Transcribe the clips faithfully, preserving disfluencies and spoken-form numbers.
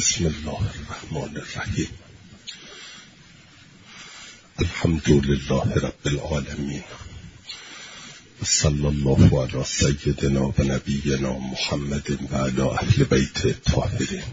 بسم الله الرحمن الرحیم. الحمد لله رب العالمین و صلی الله علی سیدنا و نبینا محمد و علی اهل بیت الطاهرین.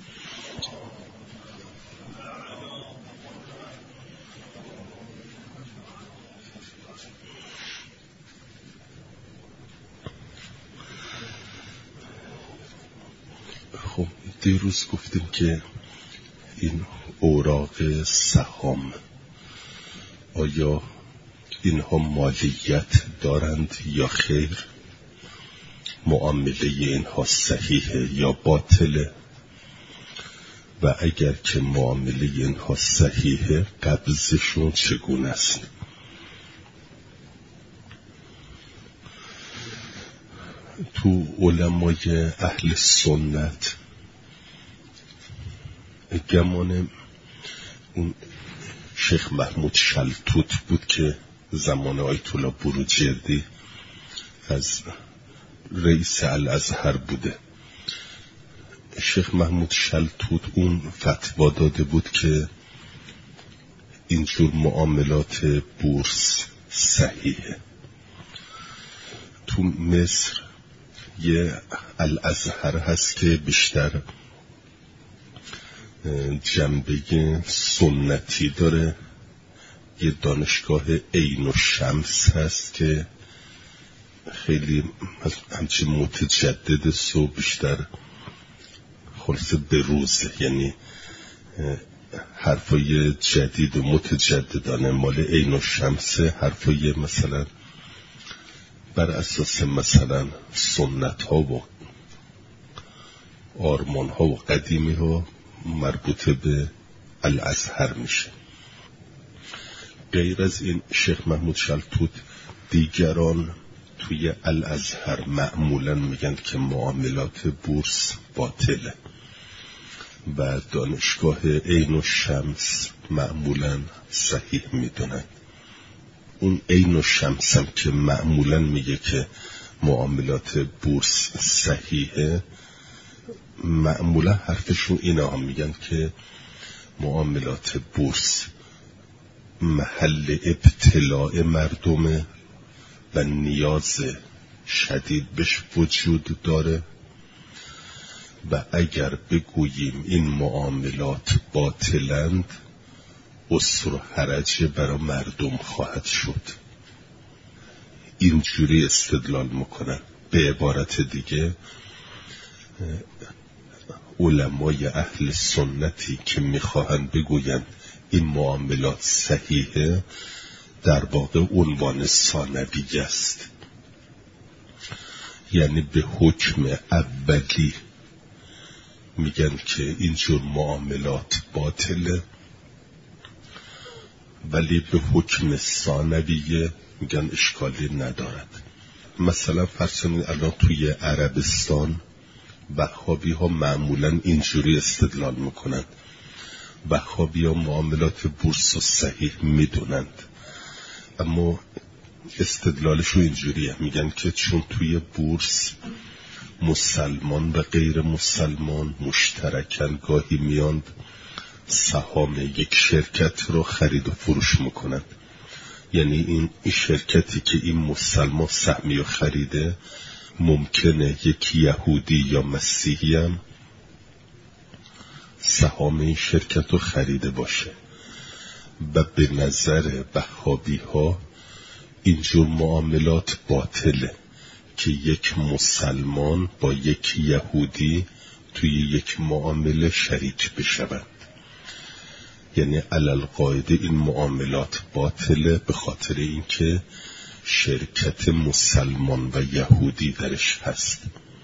خب دیروز گفتیم که این اوراق سهام آیا اینها مالیت دارند یا خیر؟ معامله اینها صحیحه یا باطله؟ و اگر که معامله اینها صحیحه قبضشون چگونه است؟ تو علمای اهل سنت گمان اون شیخ محمود شلتوت بود که زمان آیت الله بروجردی از رئیس الازهر بوده. شیخ محمود شلتوت اون فتوا داده بود که اینجور معاملات بورس صحیحه. تو مصر یه الازهر هست که بیشتر جنبه سنتی داره، یه دانشگاه عین الشمس هست که خیلی همچین متجدد سو بیشتر خلاصه به روزه، یعنی حرفای جدید و متجددانه مال عین الشمس، حرفای مثلا بر اساس مثلا سنت ها و آرمان ها و قدیمی ها مربوط به الازهر میشه. غیر از این شیخ محمود شلتوت دیگران توی الازهر معمولا میگن که معاملات بورس باطله و دانشگاه عین الشمس معمولا صحیح میدونن. اون عین الشمس هم که معمولا میگه که معاملات بورس صحیحه، معمولا حرفشون اینا هم میگن که معاملات بورس محل ابتلاع مردمه و نیاز شدید بهش وجود داره و اگر بگوییم این معاملات باطلند اسر و حرج برای مردم خواهد شد. اینجوری استدلال میکنن. به عبارت دیگه علمای اهل سنتی که میخواهند بگویند این معاملات صحیحه در واقع عنوان ثانوی است، یعنی به حکم اولی میگن که اینجور معاملات باطله، ولی به حکم ثانویه میگن اشکالی ندارد. مثلا فرض کنید الان توی عربستان وهابی ها معمولا اینجوری استدلال میکنند. وهابی ها معاملات بورس و صحیح میدونند، اما استدلالشو اینجوریه، میگن که چون توی بورس مسلمان و غیر مسلمان مشترکن گاهی میاند سهام یک شرکت رو خرید و فروش میکنند. یعنی این, این شرکتی که این مسلمان سهمی رو خریده ممکنه یک یهودی یا مسیحی هم سهام این شرکت رو خریده باشه و به نظر وهابی ها اینجور معاملات باطله که یک مسلمان با یک یهودی توی یک معامله شریک بشوند. یعنی علالقاعده این معاملات باطله به خاطر اینکه شرکت مسلمان و یهودی درش هست،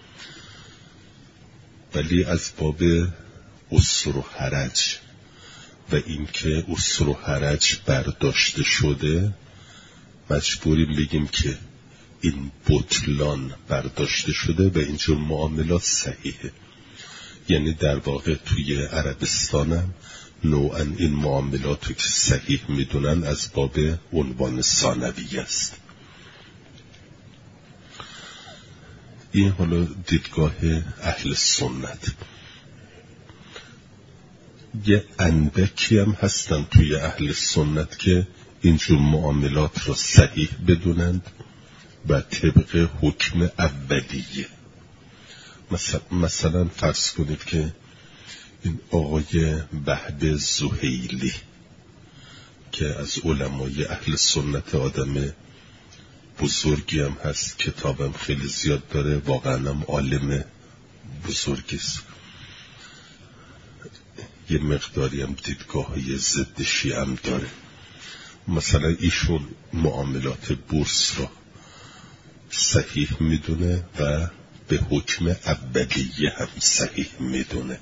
ولی از باب اسر و حرج و اینکه اسر و حرج برداشته شده مجبوریم بگیم که این بطلان برداشته شده و اینجور معاملات صحیحه. یعنی در واقع توی عربستانم نوعا این معاملاتو که صحیح میدونن از باب عنوان ثانوی است. این حالا دیدگاه اهل سنت. یه اندکی هم هستن توی اهل سنت که اینجور معاملات رو صحیح بدونند و طبق حکم اولیه. مثلا, مثلا فرض کنید که این آقای وهب زهیلی که از علمای اهل سنت آدم بزرگی هم هست، کتابم خیلی زیاد داره، واقعا هم عالم بزرگی است، یه مقداری هم دیدگاه های ضد شیعه هم داره. مثلا ایشون معاملات بورس را صحیح میدونه و به حکم اولیه هم صحیح میدونه.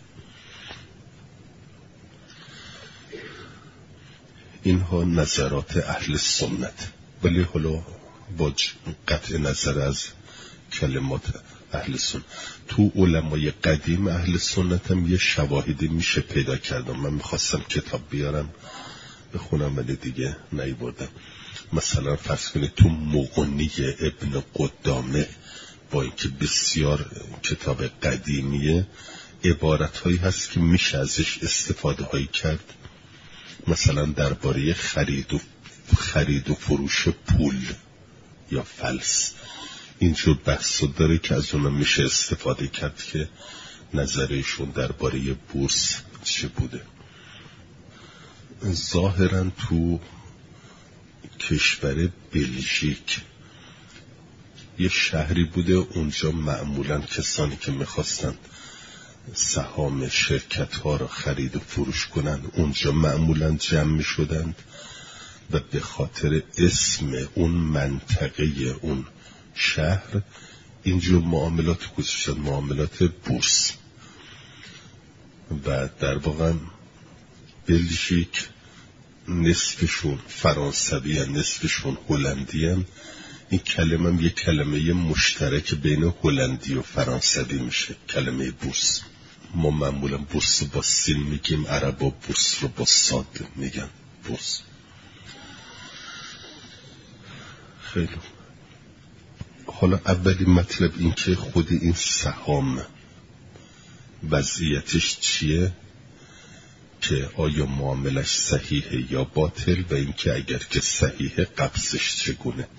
اینها نظرات اهل سنت، ولی حالا با قطع نظر از کلمات اهل سنت تو علمای قدیم اهل سنت هم یه شواهدی میشه پیدا کردم. من میخواستم کتاب بیارم بخونم ولی دیگه نیاوردم. مثلا فرض کنید تو مغنی ابن قدامه، با اینکه بسیار کتاب قدیمیه، عبارت هایی هست که میشه ازش استفاده هایی کرد. مثلا درباره خرید و خرید و فروش پول یا فلس اینجور بحث داره که از اونم میشه استفاده کرد که نظرشون درباره بورس چه بوده. ظاهرا تو کشور بلژیک یه شهری بوده، اونجا معمولا کسانی که میخواستن سهام شرکت ها را خرید و فروش کنن اونجا معمولا جمع میشدند و به خاطر اسم اون منطقه اون شهر اینجور معاملات گذاشتن، معاملات بورس. و در واقع بلژیک نصفشون فرانسوی هن، نصفشون هلندی هن. این کلمه هم یک کلمه مشترک بین هلندی و فرانسوی میشه، کلمه بورس. ما معمولا بورس با سین میگیم، عربا بورس رو با صاد میگن بورس. خیلی حالا اولی مطلب این که خود این سهام وضعیتش چیه، که آیا معاملش صحیحه یا باطل، و اینکه اگر که صحیحه قبضش چگونه.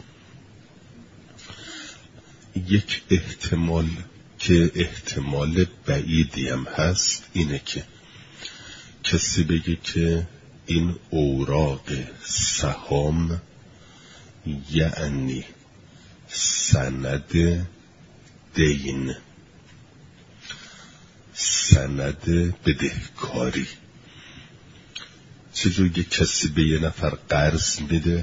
یک احتمال که احتمال بعیدی هم هست اینه که کسی بگه که این اوراق سهام یعنی سند دین، سند بدهکاری. چجور یه کسی به یه نفر قرض میده،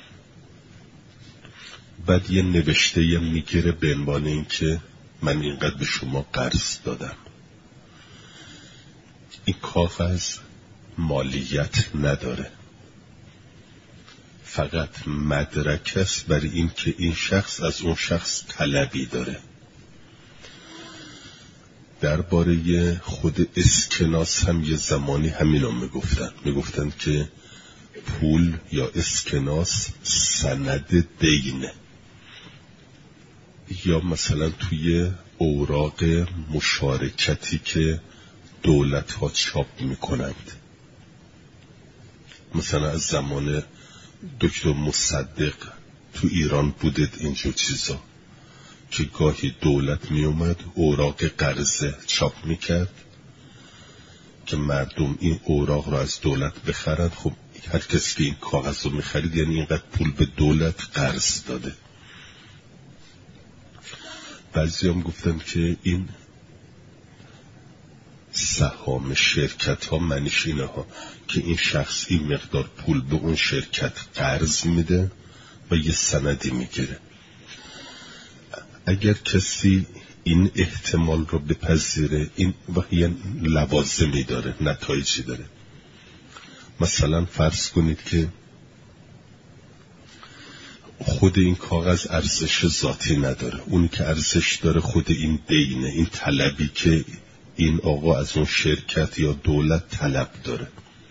بعد یه نوشته یه میگیره به عنوان این که من اینقدر به شما قرض دادم. این کاغذ مالیت نداره، فقط مدرک است برای این که این شخص از اون شخص طلبی داره. درباره خود اسکناس هم یه زمانی همینا میگفتن میگفتن که پول یا اسکناس سند دینه. یا مثلا توی اوراق مشارکتی که دولت ها چاپ میکنند، مثلا از زمان دکتر مصدق تو ایران بودید اینجور چیزا که گاهی دولت می اومد اوراق قرضه چاپ میکرد که مردم این اوراق را از دولت بخرند. خب هر کسی که این کاغذ رو میخرید یعنی اینقدر پول به دولت قرض داده. بعضی هم گفتن که این سهام شرکت ها معنیش اینه ها که این شخص این مقدار پول به اون شرکت قرض میده و یه سندی میگیره. اگر کسی این احتمال رو بپذیره، این یه لوازمی داره، نتایجی داره. مثلا فرض کنید که خود این کاغذ ارزش ذاتی نداره، اونی که ارزش داره خود این دینه، این طلبی که این آقا از اون شرکت یا دولت طلب داره.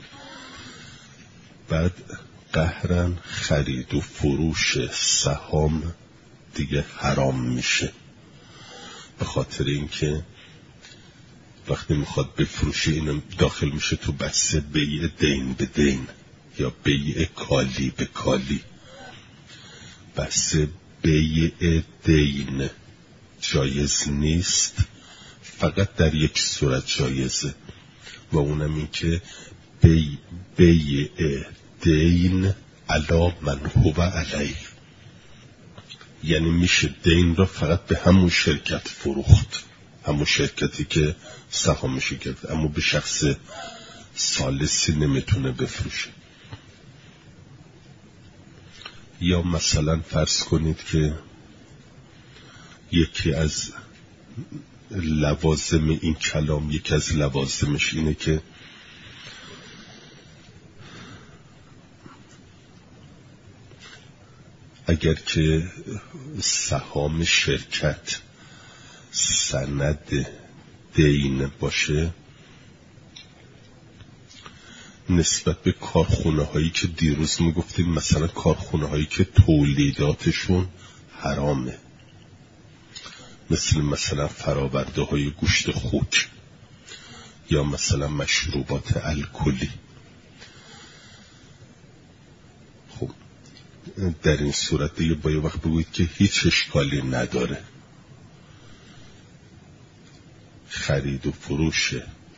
بعد قهرن خرید و فروش سهام دیگه حرام میشه، به خاطر اینکه وقتی میخواد بفروشه اینو داخل میشه تو بحث بیع دین به دین یا بیع کالی به کالی. بحث بیع دین جایز نیست، فقط در یک صورت جایزه و اونم این که بی بیع دین علی من هو علیه، یعنی میشه دین را فقط به همون شرکت فروخت، همون شرکتی که سهامش گرفت، اما به شخص ثالثی نمیتونه بفروشه. یا مثلا فرض کنید که یکی از لوازم این کلام، یکی از لوازمش اینه که اگر که سهام شرکت سند دین باشه نسبت به کارخونه هایی که دیروز میگفتیم، مثلا کارخونه هایی که تولیداتشون حرامه، مثل مثلا فراورده های گوشت خوک یا مثلا مشروبات الکلی. خب در این صورت دیگه با یه وقت بگوید که هیچ اشکالی نداره خرید و فروش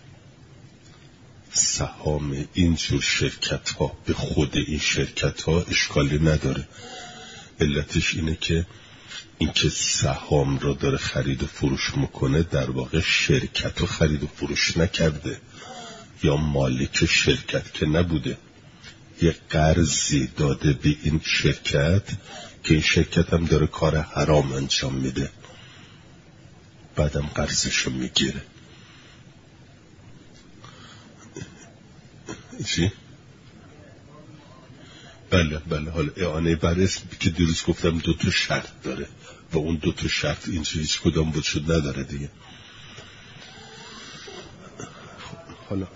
سهام اینجور شرکت ها به خود این شرکت ها اشکالی نداره. علتش اینه که اینکه سهام را داره خرید و فروش میکنه در واقع شرکت رو خرید و فروش نکرده یا مالک شرکت که نبوده، یه قرضی داده به این شرکت که این شرکت هم داره کار حرام انجام میده، بعدم قرضشو میگیره. چی؟ بله بله. حالا اعانه بر اسم که دیروز گفتم دو تا شرط داره و اون دو تا شرط اینجا هیچ کدام وجود نداره دیگه. حالا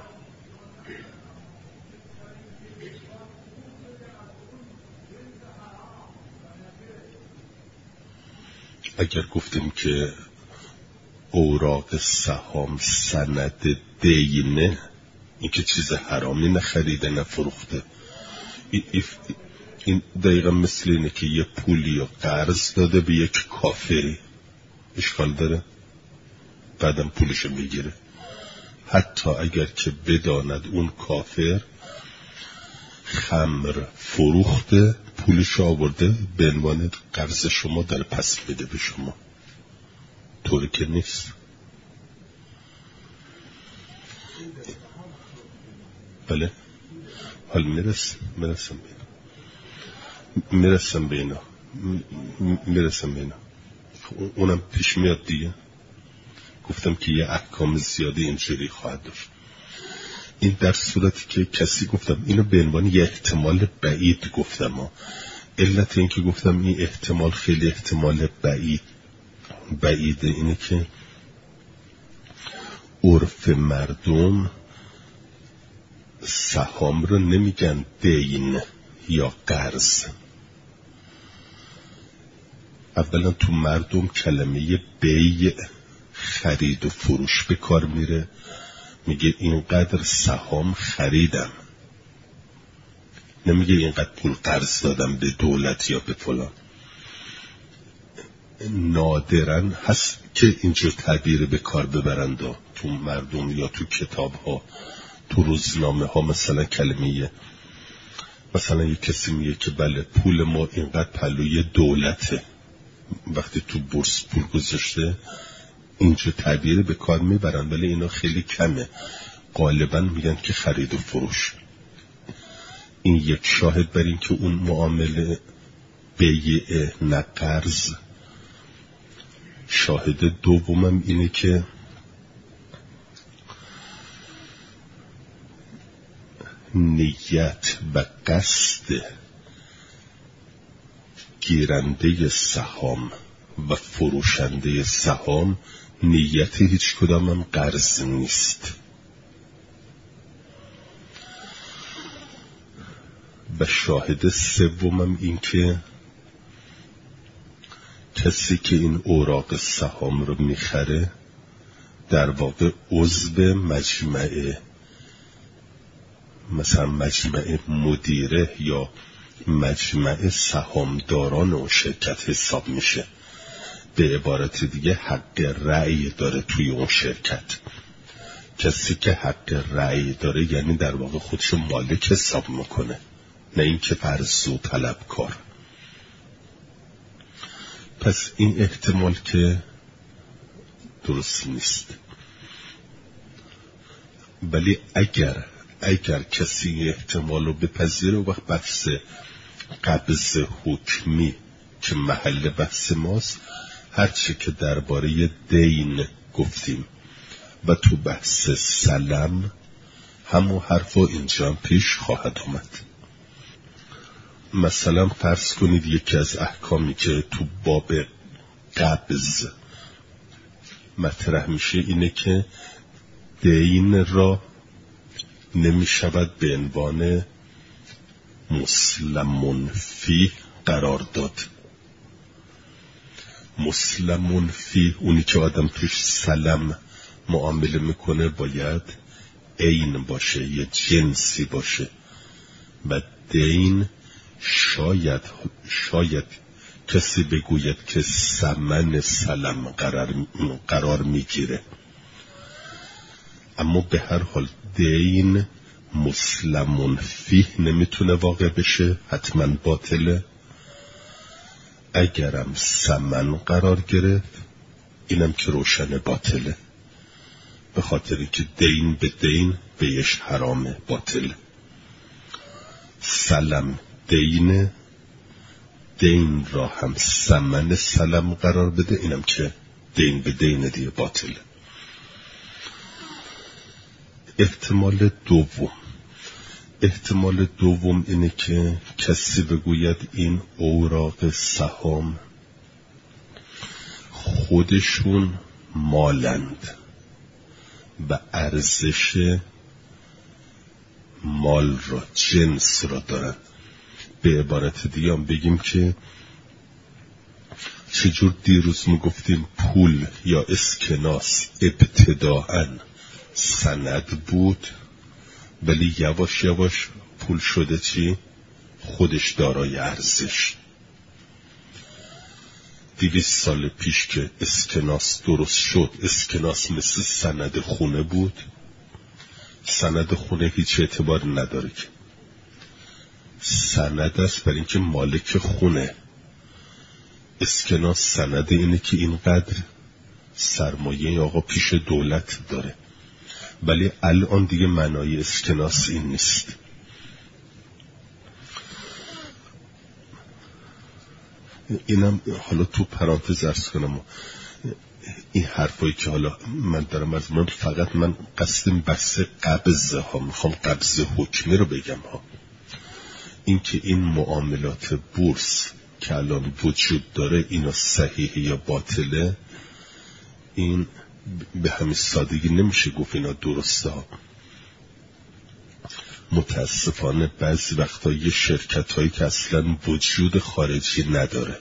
اگر گفتیم که اوراق سهام سند دینه، این که چیز حرامی نخریده نفروخته، این دقیقا مثل اینه که یه پولی یا قرض داده به یک کافری، اشکال داره بعدم پولشو میگیره، حتی اگر که بداند اون کافر خمر فروخته پولشو آورده به عنوان قرض شما داره پس بده به شما، طوری که نیست. بله حال میرسم میرسم بینا میرسم بینا میرسم بینا اونم پیش میاد دیگه. گفتم که یه احکام زیادی اینجوری خواهد داشت. این در صورتی که کسی گفتم اینو به عنوان یه احتمال بعید گفتم ها. علت این که گفتم این احتمال خیلی احتمال بعید بعیده اینه که عرف مردم سهام رو نمیگن دین یا قرض. اولا تو مردم کلمه بیع خرید و فروش به کار میره، میگه اینقدر سهام خریدم، نمیگه اینقدر پول قرض دادم به دولت یا به فلان. نادرا هست که اینجور تعبیر به کار ببرند تو مردم یا تو کتاب ها تو روزنامه ها. مثلا کلمه مثلا یک کسی میگه که بله پول ما اینقدر پلوی دولته، وقتی تو بورس پول گذاشته اینجور تعبیر به کار میبرن، ولی اینا خیلی کمه، غالبا میگن که خرید و فروش. این یک شاهد بر این که اون معامله بیع نه قرض. شاهد دومم اینه که نیت و قصد گیرنده سهام و فروشنده سهام نیت هیچ کدام هم قرض نیست. و شاهد سومم این که کسی که این اوراق سهام رو میخره در واقع عضو مجمع، مثلا مجمع مدیره یا مجمع سهامداران اون شرکت حساب میشه. به عبارت دیگه حق رأی داره توی اون شرکت. کسی که حق رأی داره یعنی در واقع خودشو مالک حساب میکنه، نه اینکه فرض و طلبکار. پس این احتمال که درست نیست. ولی اگر اگر کسی احتمال رو بپذیره و وقت بحث قبض حکمی که محل بحث ماست، هرچی که درباره دین گفتیم و تو بحث سلم همون حرفا اینجا هم پیش خواهد آمد. مثلا فرض کنید یکی از احکامی که تو باب قبض مطرح میشه اینه که دین را نمی شود به عنوان مسلمون فی قرار داد. مسلمون فی اونی که آدم توش سلم معامله میکنه باید عین باشه، یه جنسی باشه. و دین شاید شاید کسی بگوید که ثمن سلم قرار, قرار میگیره، اما به هر حال دین مسلمون فیه نمیتونه واقع بشه، حتما باطله. اگرم ثمن قرار گرفت اینم که روشن باطله، به خاطر اینکه دین به دین بهش حرامه، باطله. سلم دین دین را هم ثمن سلم قرار بده، اینم که دین به دین دیگه باطله. احتمال دوم احتمال دوم اینه که کسی بگوید این اوراق سهام خودشون مالند و ارزش مال را، جنس را دارن. به عبارت دیگه هم بگیم که چجور دیروز ما گفتیم پول یا اسکناس ابتداءً سند بود، ولی یواش یواش پول شده چی؟ خودش دارای ارزش. دویست سال پیش که اسکناس درست شد، اسکناس مثل سند خونه بود. سند خونه هیچ اعتبار نداره که سند است برای اینکه مالک خونه. اسکناس سند اینه که اینقدر سرمایه آقا پیش دولت داره. ولی الان دیگه معنای اسکناس این نیست. اینم حالا تو پرانتز عرض کنم، این حرفایی که حالا من دارم از من فقط من قصدم بحث قبض ها، میخوام قبض حکمی رو بگم ها. این که این معاملات بورس که الان وجود داره اینا صحیحه یا باطله، این به همین سادگی نمیشه گفت اینا درسته ها. متاسفانه بعضی وقتا یه شرکت هایی که اصلا وجود خارجی نداره،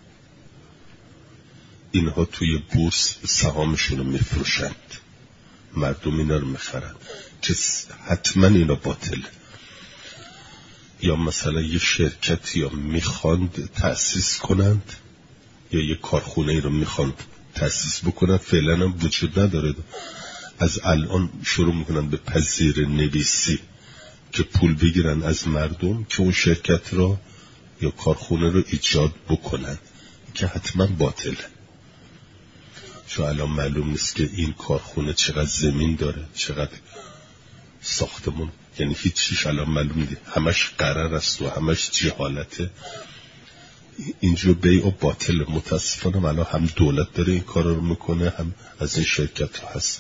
اینها توی بورس سهامشون رو میفروشند، مردم اینا رو میخرن که حتما اینا باطله. یا مثلا یه شرکتی یا میخواند تأسیس کنند یا یه کارخونه رو میخواند تأسیس بکنند، فعلا هم وجود نداره، از الان شروع میکنن به پذیر نویسی که پول بگیرن از مردم که اون شرکت را یا کارخونه رو ایجاد بکنن، که حتما باطله. چون الان معلوم نیست که این کارخونه چقدر زمین داره، چقدر ساختمون، یعنی هیچ چیش الان معلوم نیست، همش قرار است و همش جهالته. اینجا بیع و باطل. متاسفانه الان هم دولت داره این کار رو میکنه، هم از این شرکت ها هست.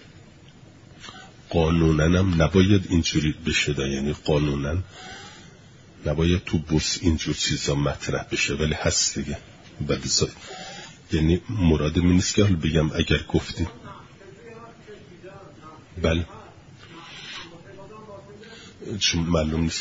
قانونا هم نباید اینجوری بشه، یعنی قانونا نباید تو بورس اینجور چیزا مطرح بشه، ولی هست دیگه. ولی زا... یعنی مراد من نیست که حالا بگم اگر گفتیم بله، چون معلوم نیست.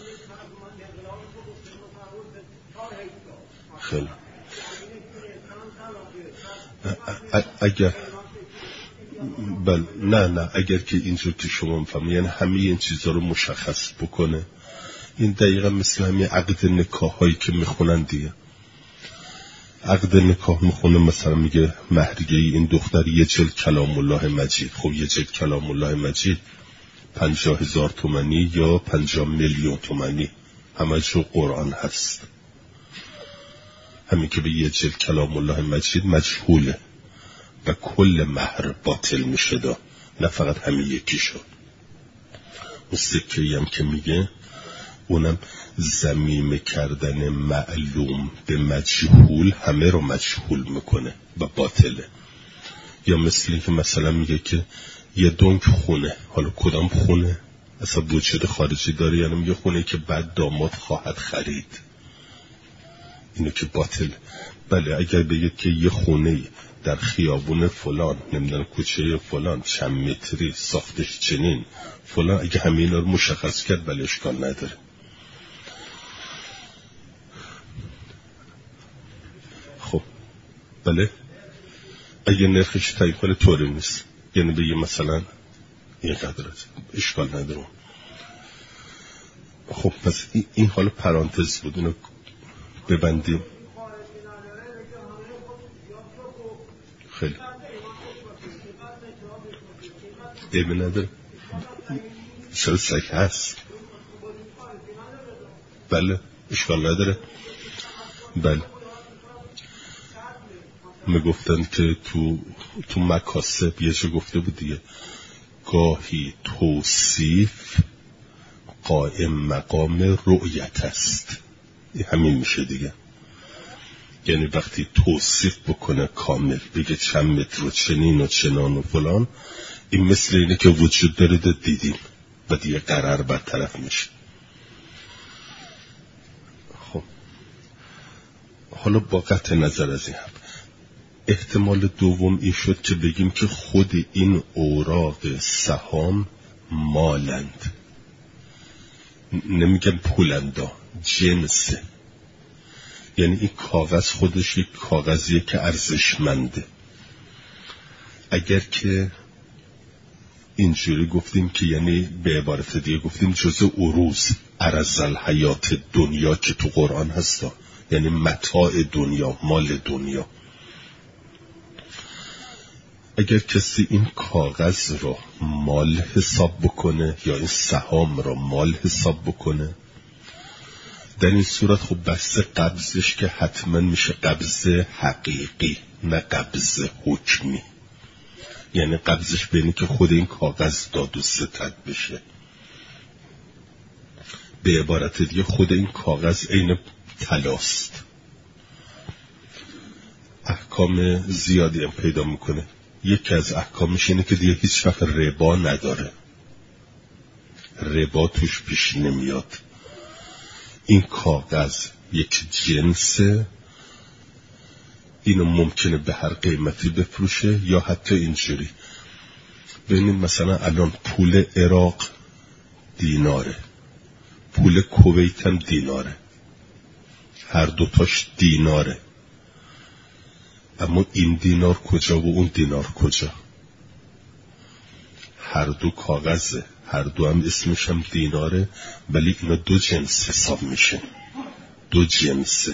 خیلی اگر بله نه نه اگر که اینجور که شما میفهمید یعنی همه این چیزا رو مشخص بکنه، این دقیقا مثل همین عقد نکاح هایی که میخونن دیگه. عقد نکاح میخونه مثلا میگه مهریه این دختر یه جلد کلام الله مجید. خب یه جلد کلام الله مجید پنجاه هزار تومانی یا پنجاه میلیون تومانی همه جو قرآن هست. همین که به یه جلد کلام الله مجید مجهوله و کل مهر باطل میشه دا، نه فقط همین یکی شد. اون سکه‌ای هم که میگه اونم ضمیمه کردن معلوم به مجهول همه رو مجهول میکنه و باطله. یا مثل که مثلا میگه که یه دنگ خونه، حالا کدام خونه اصلا وجود خارجی داره، یعنی میگه خونه که بعد داماد خواهد خرید، اینو که باطل. بله اگر بگید که یه خونه در خیابون فلان نمیدونم کوچه فلان چند متری ساختش چنین فلان، اگه همه اینا رو مشخص کرد بله اشکال نداره. خب بله اگه نرخش تعیین کنه طوری نیست، یعنی بگه مثلا این قدرت اشکال نداره. خب پس این حالا پرانتز بود، اینو ببندیم. خیلی ایمه نداره، چرا صحیح هست. بله اشکال نداره. بله میگفتن که تو تو مکاسب یه چه گفته بود دیگه، گاهی توصیف قائم مقام رؤیت است. همین میشه دیگه، یعنی وقتی توصیف بکنه کامل بگه چند متر و چنین و چنان و فلان، این مثل اینه که وجود داره دیدیم و دیگه قرار برطرف میشه. خب حالا با قطع نظر از این هم احتمال دوم این شد که بگیم که خود این اوراق سهام مالند، نمیگم پولندا، جنسه. یعنی این کاغذ خودش یک کاغذیه که ارزشمنده. اگر که اینجوری گفتیم که یعنی به عبارت دیگه گفتیم جزء عروض ارز الحیات دنیا که تو قرآن هستا، یعنی متاع دنیا، مال دنیا. اگر کسی این کاغذ رو مال حساب بکنه یا این سهام رو مال حساب بکنه، در این صورت خب بحث قبضش که حتما میشه قبض حقیقی نه قبض حکمی. یعنی قبضش بینی که خود این کاغذ داد و ستد بشه. به عبارت دیگه خود این کاغذ عین طلاست. احکام زیادی هم پیدا میکنه. یکی از احکامش اینه که دیگه هیچ وقت ربا نداره، ربا توش پیش نمیاد. این کاغذ یک جنسه، اینو ممکنه به هر قیمتی بفروشه یا حتی اینجوری. ببینید مثلا الان پول عراق دیناره، پول کویت هم دیناره، هر دوتاش دیناره، اما این دینار کجا و اون دینار کجا؟ هر دو کاغذه، هر دو هم اسمش هم دیناره، ولی اینا دو جنس حساب میشه، دو جنسه.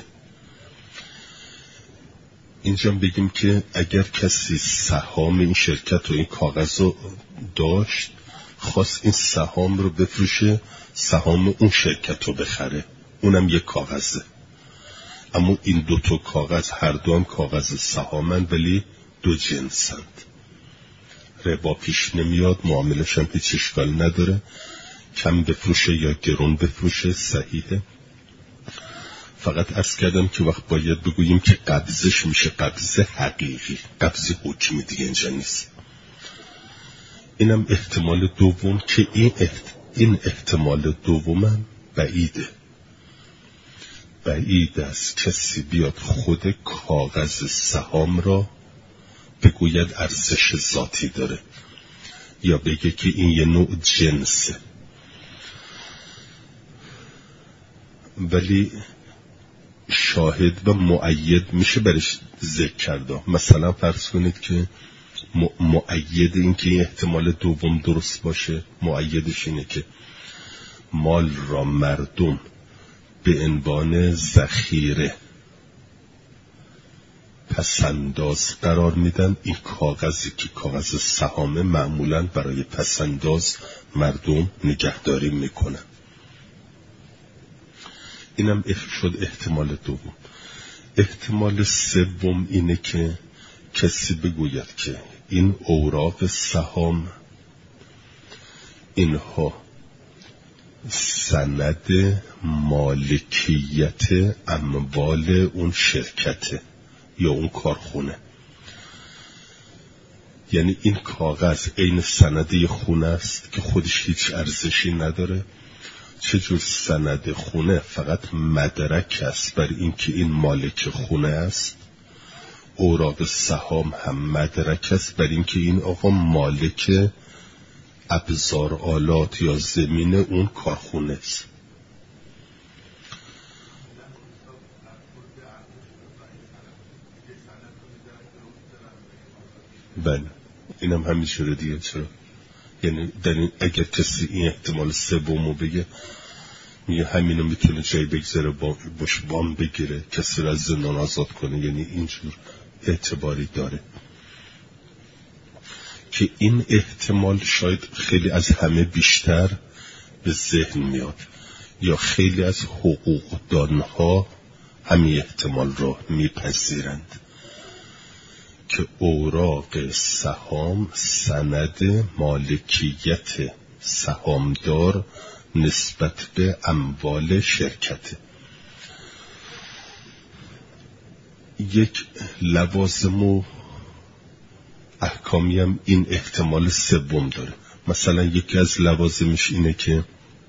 اینجا بگیم که اگر کسی سهام این شرکت و این کاغذ رو داشت، خواست این سهام رو بفروشه، سهام اون شرکت رو بخره، اونم یک کاغذه. اما این دو تا کاغذ هر دو هم کاغذ سهامن ولی دو جنسند. ربا پیش نمیاد، معاملش هم هیچ اشکال نداره، کم بفروشه یا گرون بفروشه صحیحه. فقط عرض کردم که وقت باید بگوییم که قبضش میشه قبض حقیقی، قبض حکمی دیگه اینجا نیست. اینم احتمال دوم که این, احت... این احتمال دومم بعیده. بعید است کسی بیاد خود کاغذ سهام را بگوید ارزش ذاتی داره یا بگه که این یه نوع جنسه. ولی شاهد و مؤید میشه برش ذکر کرده. مثلا فرض کنید که مؤید این که این احتمال دوم درست باشه، مؤیدش اینه که مال را مردم به عنوان ذخیره پسنداز قرار میدن. این کاغذی که کاغذ سهامه معمولاً برای پسنداز مردم نگهداری میکنن. اینم شد احتمال دوم. احتمال سوم اینه که کسی بگوید که این اوراق سهام اینها سند مالکیت اموال اون شرکته یا اون کارخونه. یعنی این کاغذ عین سند خونه است که خودش هیچ ارزشی نداره. چه جور سند خونه؟ فقط مدرک است بر اینکه این مالک خونه است. اوراق سهام هم مدرک است بر اینکه این آقا مالک ابزار آلات یا زمین اون کارخونه است. بله اینم همینجوره دیگه. چرا؟ یعنی در این اگر کسی این احتمال سومو بگه، میگه همینو میتونه جای بگذاره باش وام بگیره، کسی رو از زندان آزاد کنه. یعنی اینجور اعتباری داره که این احتمال شاید خیلی از همه بیشتر به ذهن میاد، یا خیلی از حقوقدانها همین احتمال رو میپذیرند که اوراق سهام سند مالکیت سهامدار نسبت به اموال شرکته. یک لوازم و احکامی هم این احتمال سوم داره. مثلا یکی از لوازمش اینه که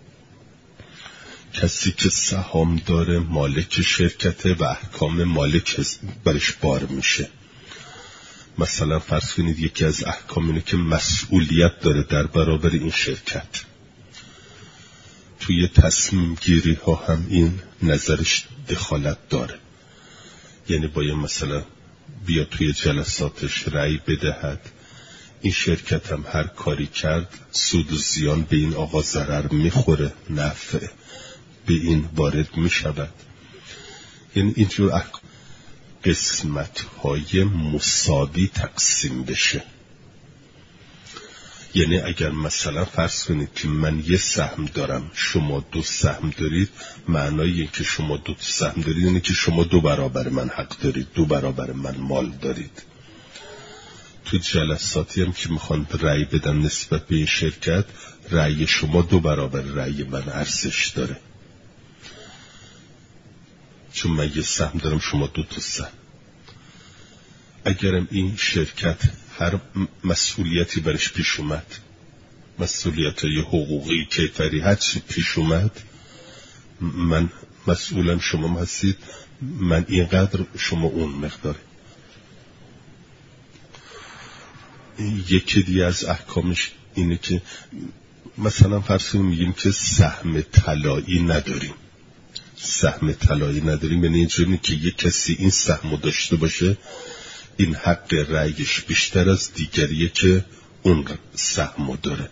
کسی که سهام داره مالک شرکته و احکام مالک برش بار میشه. مثلا فرض کنید یکی از احکام اینه که مسئولیت داره در برابر این شرکت. توی تصمیم گیری ها هم این نظرش دخالت داره. یعنی باید مثلا بیا توی جلساتش رأی بدهد. این شرکت هم هر کاری کرد سود و زیان به این آقا ضرر میخوره، نفع به این وارد میشود. یعنی اینجور احکام قسمت‌های مساوی تقسیم بشه. یعنی اگر مثلا فرض کنید که من یه سهم دارم شما دو سهم دارید، معنای این که شما دو سهم دارید اینه که شما دو برابر من حق دارید، دو برابر من مال دارید. تو جلساتی هم که میخوان رأی بدن نسبت به این شرکت، رأی شما دو برابر رأی من ارزش داره، چون من یه سهم دارم شما دو تا سهم. اگرم این شرکت هر مسئولیتی برش پیش اومد، مسئولیت‌های حقوقی کیفری هر چی پیش اومد، من مسئولم شما هستید، من اینقدر شما اون مقداره. یکی دیگه از احکامش اینه که مثلا فرض کنیم میگیم که سهم طلایی نداریم. سهم طلایی نداریم یعنی اینجوری که یک کسی این سهمو داشته باشه، این حق رأیش بیشتر از دیگریه که اون سهمو داره.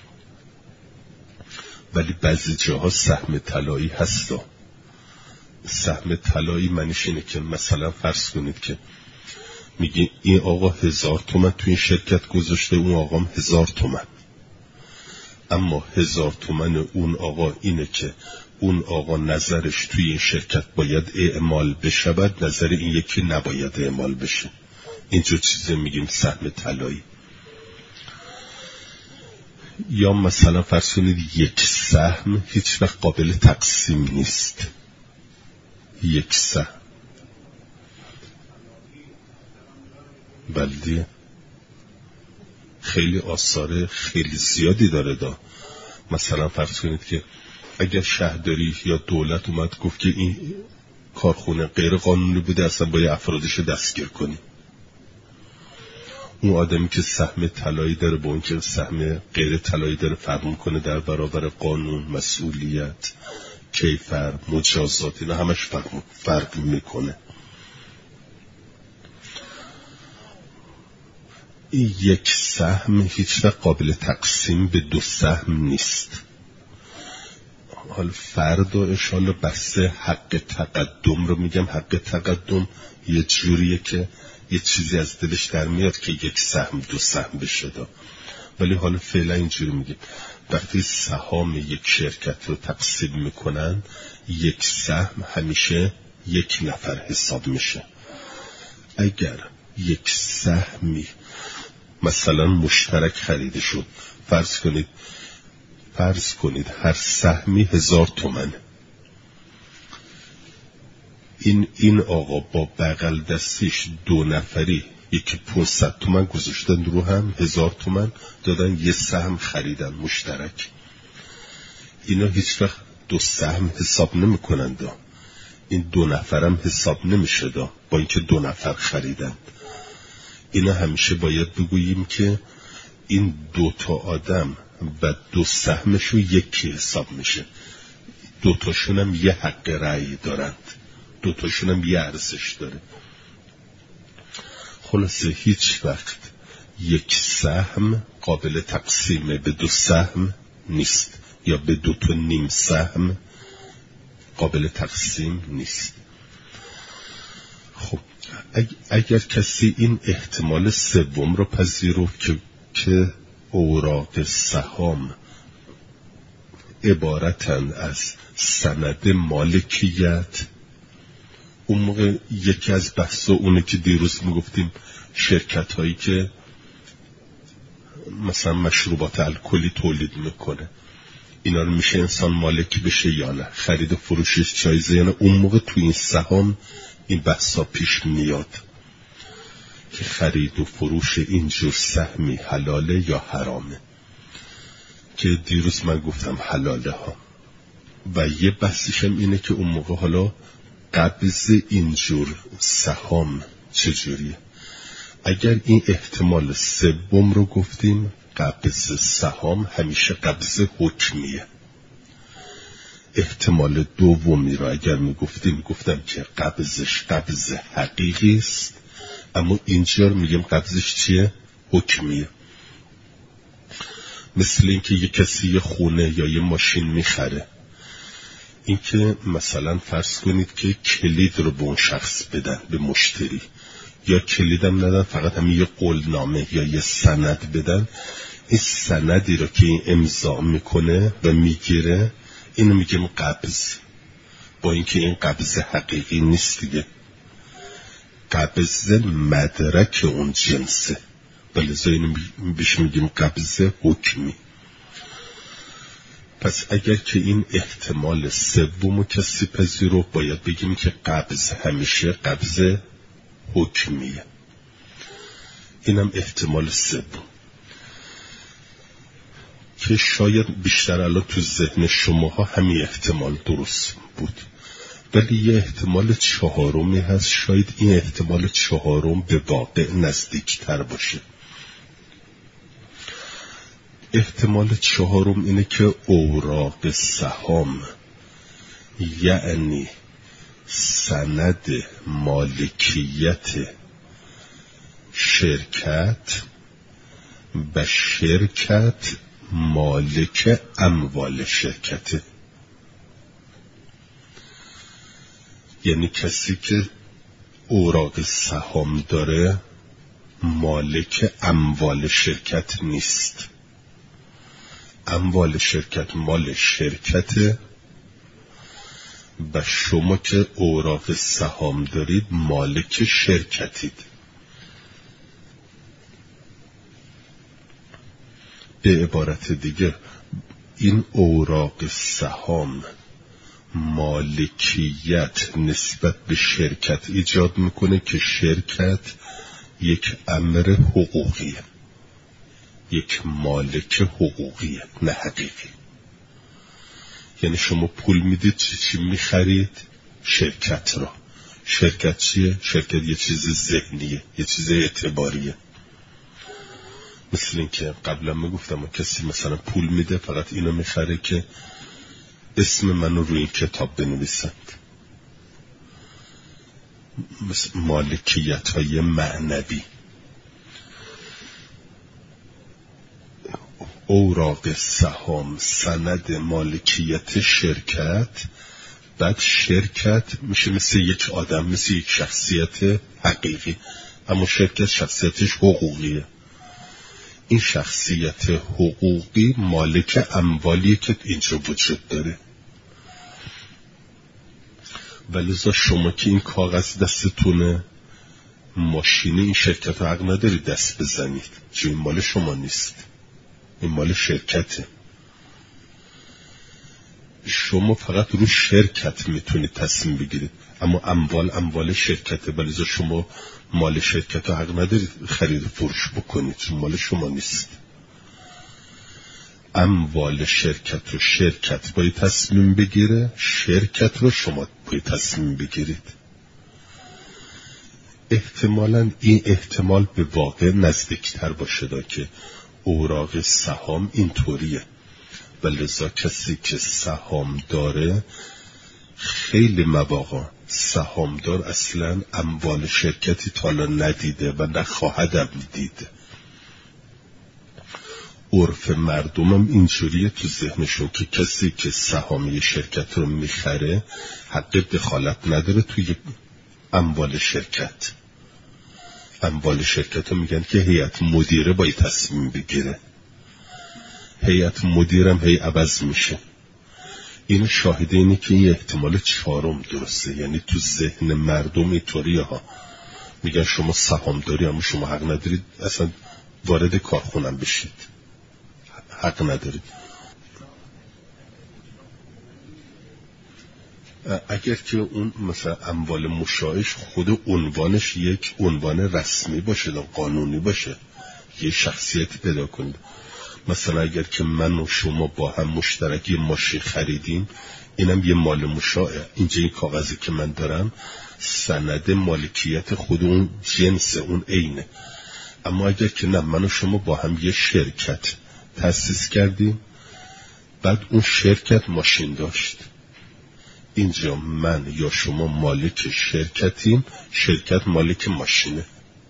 ولی بعضی جاها سهم طلایی هستا. سهم طلایی معنیش اینه که مثلا فرض کنید که میگی این آقا هزار تومن تو این شرکت گذاشته، اون آقام هزار تومن، اما هزار تومن اون آقا اینه که اون آقا نظرش توی این شرکت باید اعمال بشود، نظر این یکی نباید اعمال بشه. اینجور چیزه میگیم سهم طلایی. یا مثلا فرض کنید یک سهم هیچ وقت قابل تقسیم نیست. یک سهم بلدی خیلی آثار خیلی زیادی داره دا. مثلا فرض کنید که اگر شهرداری یا دولت اومد گفت که این کارخونه غیر قانونی بوده، اصلا باید افرادش دستگیر کنی، اون آدمی که سهم طلایی داره با اون که سهم غیر طلایی داره فرق میکنه در برابر قانون، مسئولیت، کیفر، مجازات، اینا همش فرق, فرق میکنه. یک سهم هیچ وقت قابل تقسیم به دو سهم نیست. حالا فردا انشالله بحث حق تقدم رو میگم. حق تقدم یه جوریه که یه چیزی از دلش در میاد که یک سهم دو سهم بشه دا. ولی حالا فعلا اینجوری میگیم وقتی سهام یک شرکت رو تقسیم میکنن یک سهم همیشه یک نفر حساب میشه. اگر یک سهمی مثلا مشترک خریده شد، فرض کنید فرض کنید هر سهمی هزار تومن، این این آقا با بغل دستش دو نفری یکی پانصد تومن گذاشتن رو هم، هزار تومن دادن، یه سهم خریدن مشترک. اینا هیچ وقت دو سهم حساب نمی کنند، این دو نفرم حساب نمیشه دا، با اینکه دو نفر خریدن. اینا همیشه باید بگوییم که این دو تا آدم و دو سهمشو یکی حساب میشه. دو تاشون هم یه حق رأی دارند، دو تاشون هم یه ارزش داره. خلاصه هیچ وقت یک سهم قابل تقسیم به دو سهم نیست، یا به دو تا نیم سهم قابل تقسیم نیست. خب اگر کسی این احتمال سوم رو پذیرفت که که اوراق سهام عبارتند از سند مالکیت، اون موقع یکی از بحثا اونه که دیروز میگفتیم شرکت هایی که مثلا مشروبات الکلی تولید میکنه اینا رو میشه انسان مالکی بشه یا نه، خرید و فروشش جایزه یا نه. اون موقع تو این سهام این بحثا پیش میاد که خرید و فروش اینجور سهمی حلاله یا حرامه، که دیروز من گفتم حلاله ها. و یه بحثش هم اینه که اون موقع حالا قبض اینجور سهام چجوریه. اگر این احتمال سوم رو گفتیم، قبض سهام همیشه قبض حکمیه. احتمال دومی رو اگر می گفتیم، گفتم که قبضش قبض حقیقی است، اما اینجا میگیم قبضش چیه؟ حکمیه. مثل اینکه یه کسی یه خونه یا یه ماشین میخره، اینکه مثلا فرض کنید که کلید رو به اون شخص بدن، به مشتری، یا کلیدم ندن فقط همین یه قولنامه یا یه سند بدن، این سندی رو که این امضا میکنه و میگیره اینو میگیم قبض، با اینکه این قبض حقیقی نیست دیگه، قبض مدرک اون جنسه، بلذا اینو بیش میگیم قبض حکمی. پس اگر که این احتمال سومو کسی پذیرو، باید بگیم که قبض همیشه قبض حکمیه. اینم احتمال سوم که شاید بیشتر الان تو ذهن شماها همین احتمال درست بود، ولی یه احتمال چهارمی هست، شاید این احتمال چهارم به واقع نزدیکتر باشه. احتمال چهارم اینه که اوراق سهام یعنی سند مالکیت شرکت و شرکت مالک اموال شرکته. یعنی کسی که اوراق سهام داره مالک اموال شرکت نیست، اموال شرکت مال شرکته و شما که اوراق سهام دارید مالک شرکتید. به عبارت دیگه این اوراق سهام مالکیت نسبت به شرکت ایجاد میکنه که شرکت یک امر حقوقیه، یک مالک حقوقیه نه حقیقی. یعنی شما پول میدید چی چی میخرید؟ شرکت را. شرکت چیه؟ شرکت یه چیز ذهنیه، یه چیز اعتباریه. مثل این که قبلا میگفتم کسی مثلا پول میده فقط اینو میخره که اسم منو روی این کتاب بنویسند. مثل مالکیت های معنوی. اوراق سهام سند مالکیت شرکت، بعد شرکت میشه مثل یک آدم، مثل یک شخصیت حقیقی، اما شرکت شخصیتش حقوقیه. این شخصیت حقوقی مالک اموالیه که اینجا وجود داره. ولذا شما که این کاغذ دستتونه، ماشین این شرکت رو حق ندارید دست بزنید، چون این مال شما نیست، این مال شرکته. شما فقط رو شرکت میتونید تصمیم بگیرید، اما اموال اموال شرکته. ولذا شما مال شرکت رو حق ندارید خرید و فروش بکنید، چون مال شما نیست. اموال شرکت رو شرکت باید تصمیم بگیره، شرکت رو شما باید تصمیم بگیرید. احتمالاً این احتمال به واقع نزدیکتر باشه دا که اوراق سهام اینطوریه. ولذا کسی که سهام داره، خیلی مواقع سهامدار اصلا اموال شرکتی تا حالا ندیده و نخواهدم دید. عرف مردمم اینجوریه تو ذهنشون که کسی که سهامی شرکت رو میخره حق دخالت نداره توی اموال شرکت. اموال شرکت رو میگن که هیئت مدیره باید تصمیم بگیره. هیئت مدیرم هی عوض میشه. این شاهده اینه که این احتمال چهارم درسته. یعنی تو ذهن مردم اینطوریه ها، میگن شما سهامداری اما شما حق ندارید اصلا وارد کارخونم بشید، حق ندارید. اگر که اون مثلا اموال مشاعش خود عنوانش یک عنوان رسمی باشه، قانونی باشه، یه شخصیتی پیدا کنید. مثلا اگر که من و شما با هم مشترکی ماشین خریدیم، اینم یه مال مشاعه. اینجا این کاغذی که من دارم سند مالکیت خود اون جنس اون عینه. اما اگر که نه، من و شما با هم یه شرکت تأسیس کردیم، بعد اون شرکت ماشین داشت، اینجا من یا شما مالک شرکتیم، شرکت مالک ماشینه.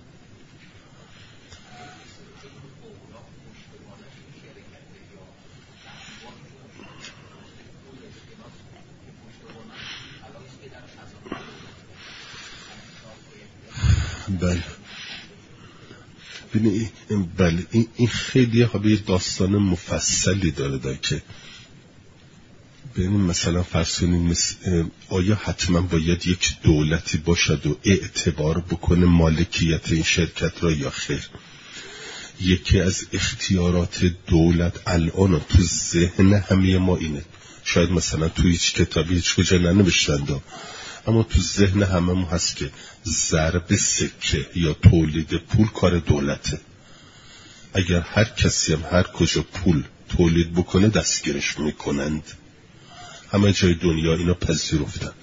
بله ببینید، بله این, این خیلی خیلی داستان مفصلی داره داره که ببینید مثلا فرض کنید آیا حتما باید یک دولتی باشد و اعتبار بکنه مالکیت این شرکت را یا خیر؟ یکی از اختیارات دولت الان تو ذهن همه ما اینه. شاید مثلا تو هیچ کتابی هیچ کجا ننوشتند، اما تو ذهن همه ما هست که ضرب سکه یا تولید پول کار دولته. اگر هر کسی هم هر کجا پول تولید بکنه دستگیرش میکنند. همه جای دنیا اینا پذیرفتن،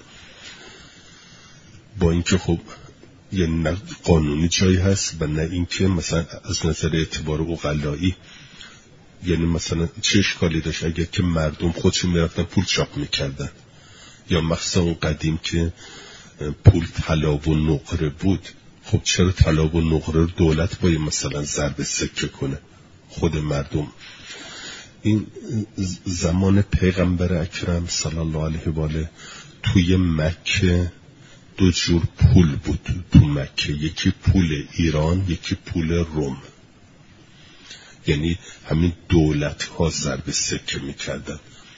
با اینکه خب یه نه قانونی جایی هست و نه اینکه مثلا از نظر اعتبار عقلایی. یعنی مثلا چه اشکالی داشت اگر که مردم خودشون میرفتن پول چاپ میکردن، یا مخصوصا اون قدیم که پول طلا و نقره بود. خب چرا طلا و نقره رو دولت باید مثلا ضرب سکه کنه؟ خود مردم. این زمان پیغمبر اکرم صلی الله علیه و آله توی مکه دو جور پول بود تو مکه، یکی پول ایران، یکی پول روم. یعنی همین دولت ها ضرب سکه میکردن.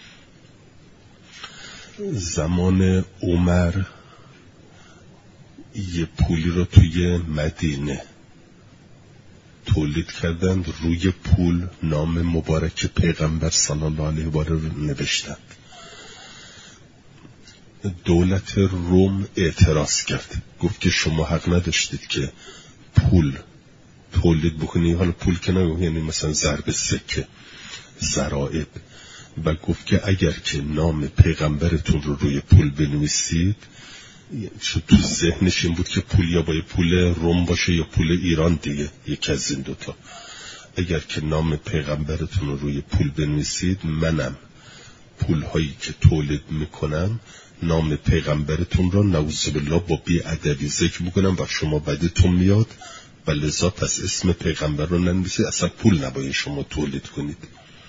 زمان عمر یه پولی رو توی مدینه تولید کردند، روی پول نام مبارک پیغمبر صلی الله علیه و آله رو نوشتند. دولت روم اعتراض کرد، گفت که شما حق نداشتید که پول تولید بکنید. حالا پول که نه، یعنی مثلا ضرب سکه، ضرائب. و گفت که اگر که نام پیغمبرتون رو روی پول بنویسید، چون تو ذهنش این بود که پول یا باید پول روم باشه یا پول ایران دیگه، یکی از این دوتا. اگر که نام پیغمبرتون رو روی پول بنویسید، منم پول هایی که تولید میکنم نام پیغمبرتون رو نعوذ بالله با بی‌ادبی ذکر میکنم و شما بدتون میاد و لذا پس اسم پیغمبر رو ننویسید، اصلا پول نباید شما تولید کنید.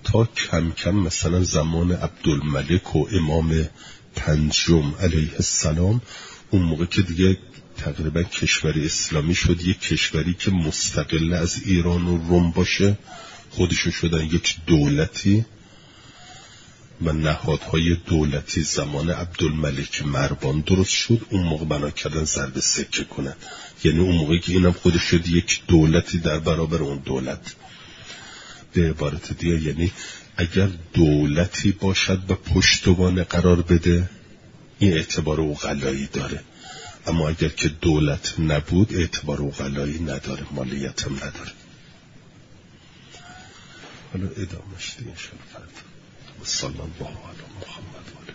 تا کم کم مثلا زمان عبدالملک و امام پنجم علیه السلام، اون موقع که دیگه تقریبا کشور اسلامی شد، یک کشوری که مستقل از ایران و روم باشه، خودشون شدن یک دولتی و نهادهای دولتی زمان عبدالملک مروان درست شد. اون موقع بنا کردن ضرب سکه کنن، یعنی اون موقعی که اینم خودش شد یک دولتی در برابر اون دولت. به عبارت دیگه یعنی اگر دولتی باشد و پشتوانه قرار بده، این اعتبار اوغلایی داره، اما اگر که دولت نبود اعتبار اوغلایی نداره، مالیت هم نداره. حالا ادامهش دیگه انشاءالله فردا. صلی الله علی محمد و آله.